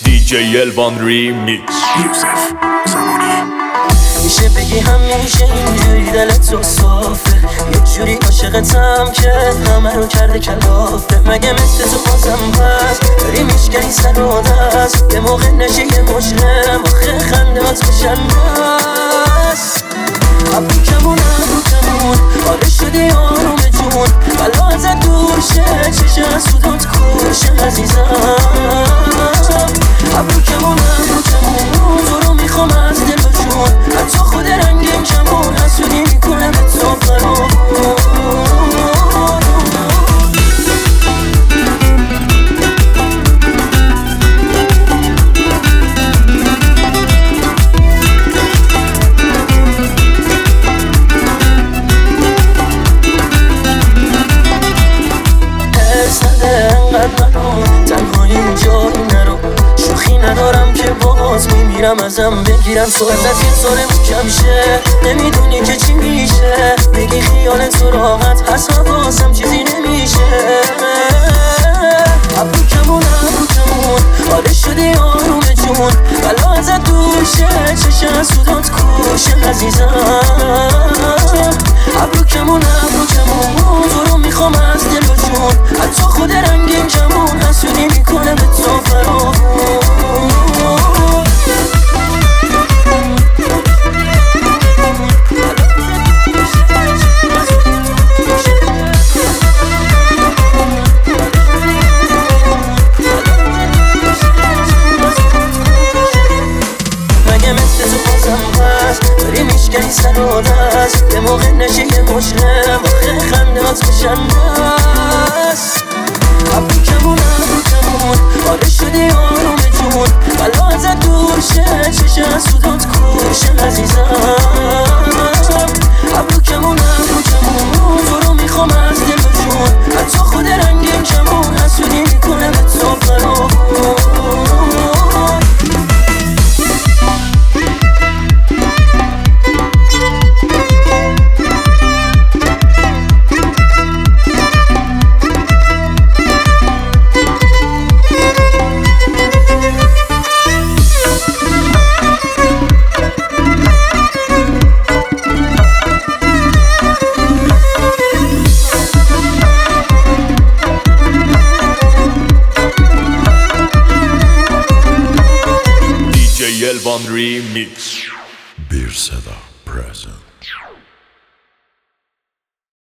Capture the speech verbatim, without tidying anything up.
دی جی الوان ریمیکس. یوسف زمانی. میشه بگی همیشه اینجوری دلت تو صافه، یه جوری عاشقتم که همه رو کرده کلافه. مگه مثل تو بازم پس داری میشکنی سر و دست، یه موقع نشی یه مجرم آخه خندهات بشن بس. ابروکمون ابروکمون آره شدی آروم جون، بلا ازت دور شه چشه سودات کوشه عزیزم. ابروکمون ابروکمون تو رو میخوام از دل و جون، حتی خود رنگم کمون حسودی میکنه به تو فرامون. تنهایی اینجایی نرو، شوخی ندارم که باز میمیرم ازم بگیرم تو ازت یه سالم کم شه، نمیدونی که چی میشه، میگی خیال تو راحت هست حواسم چیزی نمیشه. ابروکمون ابروکمون آره شدی آروم جون، بلا ازت دور شه چشه سودات کوشه عزیزم. ابروکمون ابروکمون تو رو میخوام از دل و جون، حتی خود رنگیم کمون حسودی میکنه به تو فرامون. مگه مثل تو بازم پس داری میشکنی سر و دست، یه موقع نشی یه مجرم آخه خندهات بشن بس. ابروکمون ابروکمون آره شدی آروم جون، بلا ازت دور شه چشه سودات کوشه عزیزم. ابروکمون ابروکمون تو رو میخوام از دل و جون، حتی خود رنگیم کمون حسودی میکنه به تو فرامون. دی جی الوان ریمیکس. Bir Seda present.